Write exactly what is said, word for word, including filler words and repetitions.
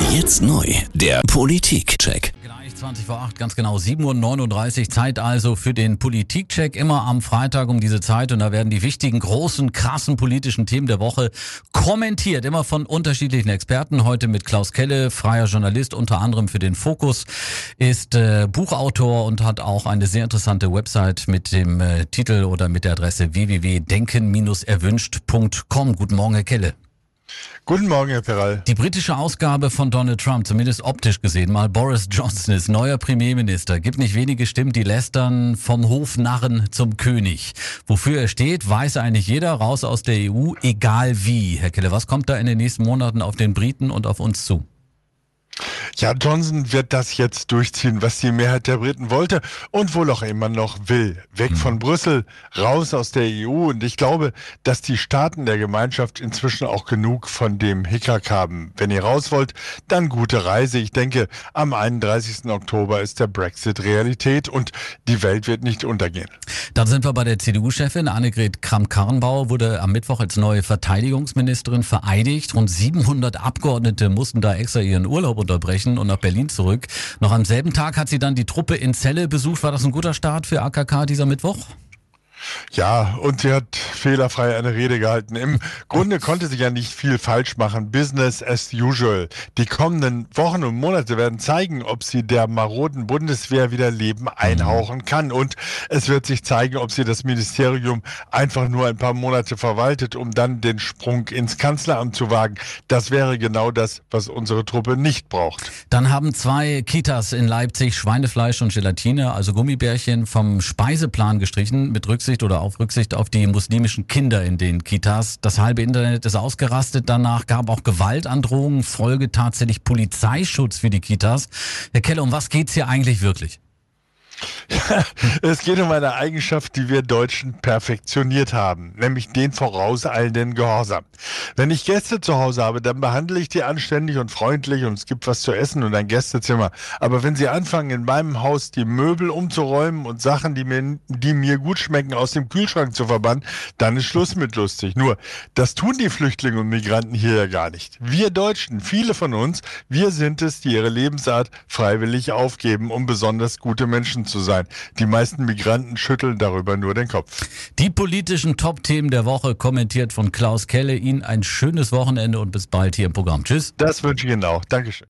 Jetzt neu, der Politik-Check. Gleich zwanzig vor acht, ganz genau sieben Uhr neununddreißig, Zeit also für den Politik-Check, immer am Freitag um diese Zeit, und da werden die wichtigen, großen, krassen politischen Themen der Woche kommentiert, immer von unterschiedlichen Experten. Heute mit Klaus Kelle, freier Journalist, unter anderem für den Fokus, ist äh, Buchautor und hat auch eine sehr interessante Website mit dem äh, Titel oder mit der Adresse w w w punkt denken erwünscht punkt com. Guten Morgen, Herr Kelle. Guten Morgen, Herr Peral. Die britische Ausgabe von Donald Trump, zumindest optisch gesehen, mal Boris Johnson ist neuer Premierminister. Gibt nicht wenige Stimmen, die lästern vom Hofnarren zum König. Wofür er steht, weiß eigentlich jeder. Raus aus der E U, egal wie. Herr Kelle, was kommt da in den nächsten Monaten auf den Briten und auf uns zu? Ja, Johnson wird das jetzt durchziehen, was die Mehrheit der Briten wollte und wohl auch immer noch will. Weg von Brüssel, raus aus der E U. Und ich glaube, dass die Staaten der Gemeinschaft inzwischen auch genug von dem Hickhack haben. Wenn ihr raus wollt, dann gute Reise. Ich denke, am einunddreißigsten Oktober ist der Brexit Realität und die Welt wird nicht untergehen. Dann sind wir bei der C D U-Chefin. Annegret Kramp-Karrenbauer wurde am Mittwoch als neue Verteidigungsministerin vereidigt. Rund siebenhundert Abgeordnete mussten da extra ihren Urlaub unterbrechen und nach Berlin zurück. Noch am selben Tag hat sie dann die Truppe in Celle besucht. War das ein guter Start für A K K dieser Mittwoch? Ja, und sie hat fehlerfrei eine Rede gehalten. Im Grunde konnte sie ja nicht viel falsch machen. Business as usual. Die kommenden Wochen und Monate werden zeigen, ob sie der maroden Bundeswehr wieder Leben einhauchen kann. Und es wird sich zeigen, ob sie das Ministerium einfach nur ein paar Monate verwaltet, um dann den Sprung ins Kanzleramt zu wagen. Das wäre genau das, was unsere Truppe nicht braucht. Dann haben zwei Kitas in Leipzig Schweinefleisch und Gelatine, also Gummibärchen, vom Speiseplan gestrichen, mit Rücksicht oder auf Rücksicht auf die muslimischen Kinder in den Kitas. Das halbe Internet ist ausgerastet. Danach gab auch Gewaltandrohungen, Folge tatsächlich Polizeischutz für die Kitas. Herr Kelle, um was geht's hier eigentlich wirklich? Ja, es geht um eine Eigenschaft, die wir Deutschen perfektioniert haben, nämlich den vorauseilenden Gehorsam. Wenn ich Gäste zu Hause habe, dann behandle ich die anständig und freundlich und es gibt was zu essen und ein Gästezimmer. Aber wenn sie anfangen, in meinem Haus die Möbel umzuräumen und Sachen, die mir, die mir gut schmecken, aus dem Kühlschrank zu verbannen, dann ist Schluss mit lustig. Nur, das tun die Flüchtlinge und Migranten hier ja gar nicht. Wir Deutschen, viele von uns, wir sind es, die ihre Lebensart freiwillig aufgeben, um besonders gute Menschen zu sein. Die meisten Migranten schütteln darüber nur den Kopf. Die politischen Top-Themen der Woche kommentiert von Klaus Kelle. Ihnen ein schönes Wochenende und bis bald hier im Programm. Tschüss. Das wünsche ich Ihnen auch. Dankeschön.